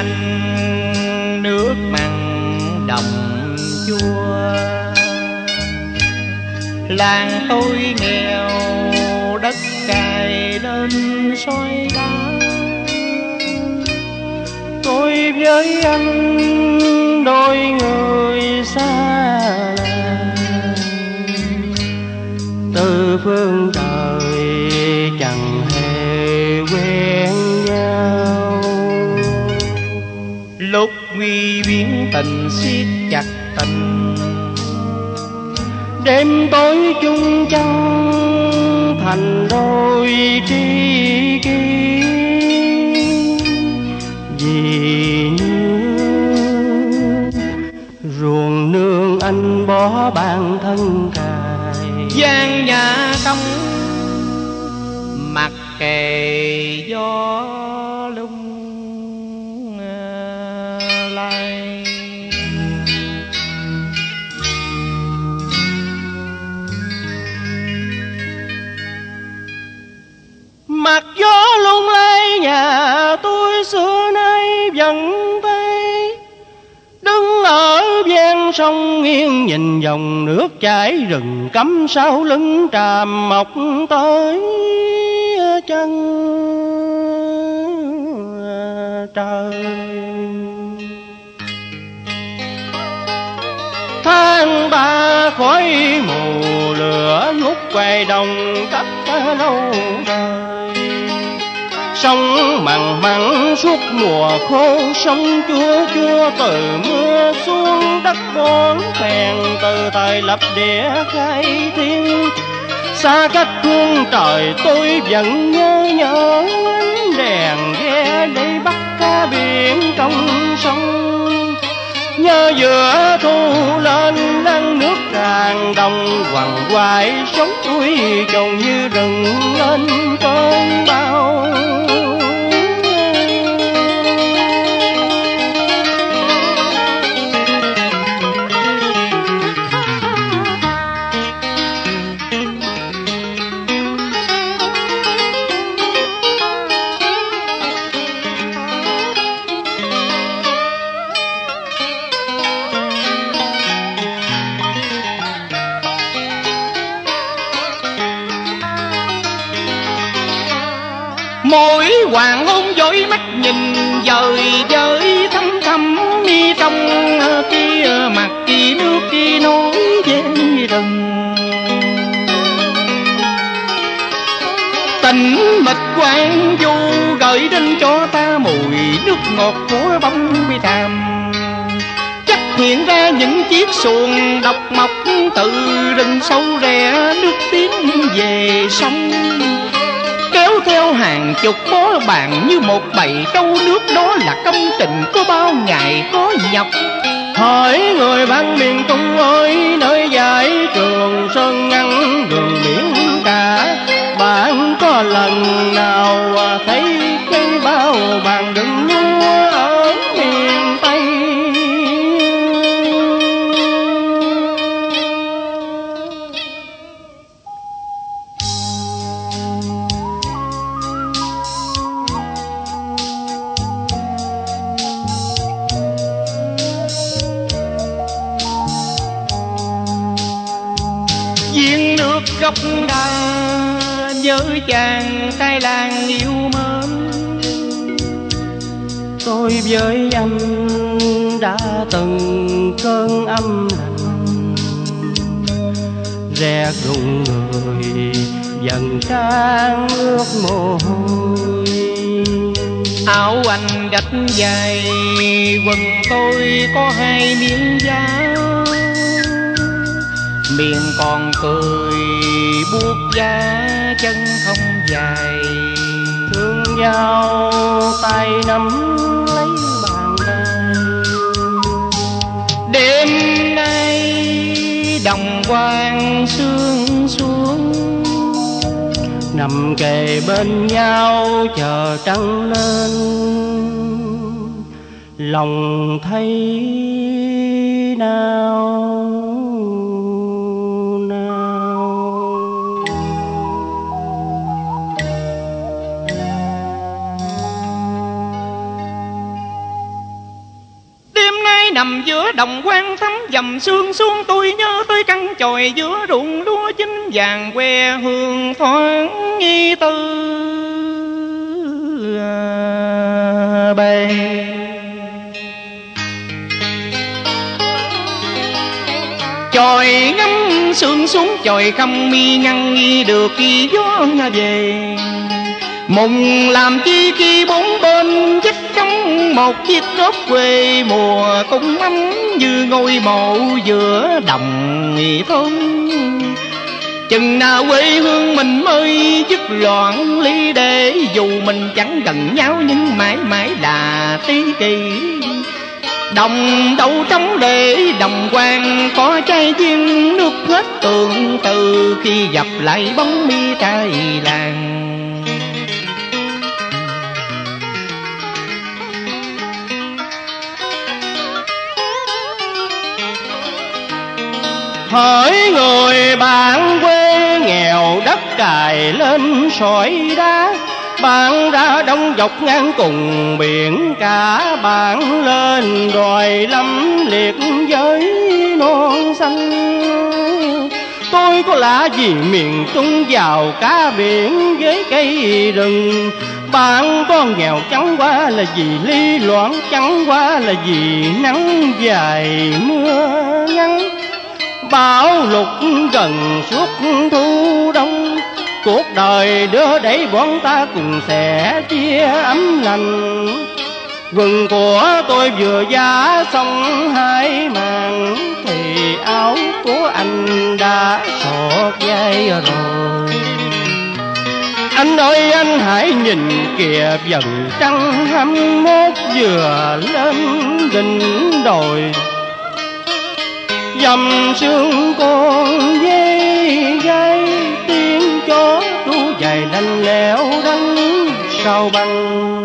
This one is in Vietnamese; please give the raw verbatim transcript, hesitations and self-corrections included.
anh nước mặn đồng chua. Làng tôi nghèo đất cày lên soi đá. Tôi với anh đôi người xa làng, từ phương trời chẳng hề quen nhau. Lúc nguy biến tình siết chặt tình, đêm tối chung trăng thành đôi tri kỷ. Vì nương ruộng nương anh bỏ bản thân cài, gian nhà công mặc kệ gió lung lay. Mặc gió lung lay nhà tôi xưa nay vẫn thấy, đứng ở ven sông nghiêng nhìn dòng nước chảy rừng cắm sau lưng tràm mọc tới chân trời. Tháng ba khói mù lửa ngút quay đồng cách lâu đời. Sông mặn mặn suốt mùa khô, sông chua chua từ mưa xuống đất bón phèn, từ thời lập địa khai thiên. Xa cách phương trời tôi vẫn nhớ nhớ ánh đèn ghe để bắt cá biển trong sông. Nhớ giữa thu lên nắng nước tràn đồng, hoàng hoài sống tôi trồn như rừng lên cơn bão. Mỗi hoàng hôn dõi mắt nhìn dời dời thăm thăm đi trong kia mặt kia nước kia nối về rừng. Tình mịch quang du gợi đến cho ta mùi nước ngọt của bông bi thàm. Chắc hiện ra những chiếc xuồng độc mộc từ rừng sâu rẽ nước tiến về sông, kéo theo hàng chục bó bạn như một bầy trâu nước. Đó là công trình có bao ngày có nhọc. Hỏi người bạn miền Trung ơi, nơi dải Trường Sơn ngăn đường biển cả, bạn có lần nào thấy cây bao bàn đựng lúa ở miền Tây? Góc đa với chàng trai làng yêu mến, tôi với anh đã từng cơn âm lạnh. Rẽ rụng người dần trán ướt mồ hôi, áo anh rách dài quần tôi có hai miếng da. Miệng còn cười buốt da chân không dài, thương nhau tay nắm lấy bàn tay. Đêm nay đồng quang sương xuống, nằm kề bên nhau chờ trăng lên. Lòng thấy nào nằm giữa đồng quan thắm dầm sương xuống, tôi nhớ tới căn chòi giữa ruộng lúa chín vàng que hương thoáng nghi tư bề. Chòi ngắm sương xuống chòi không mi ngăn nghi được kỳ gió về. Mùng làm chi khi bốn bên dắt trong một chiếc góp quê mùa cũng ấm như ngôi mộ giữa đồng nghị thôn. Chừng nào quê hương mình mới dứt loạn ly để dù mình chẳng gần nhau nhưng mãi mãi là tí kỳ. Đồng đâu trống để đồng quan có trái duyên nước hết tường từ khi gặp lại bóng mi trai làng. Hỏi người bạn quê nghèo đất cài lên sỏi đá, bạn ra đông dọc ngang cùng biển cả, bạn lên đòi lâm liệt với non xanh. Tôi có lạ gì miền Trung giàu cá biển với cây rừng, bạn có nghèo chẳng qua là vì ly loạn, chẳng qua là vì nắng dài mưa ngắn. Bão lụt gần suốt thu đông, cuộc đời đưa đẩy bọn ta cùng sẽ chia ấm lành. Quần của tôi vừa giá xong hai màn, thì áo của anh đã xọt vai rồi. Anh ơi anh hãy nhìn kìa vầng trăng hăm mốt vừa lên đỉnh đồi. Dầm sương con dây gai tiếng chó rú dài lạnh lẽo đắng sao băng.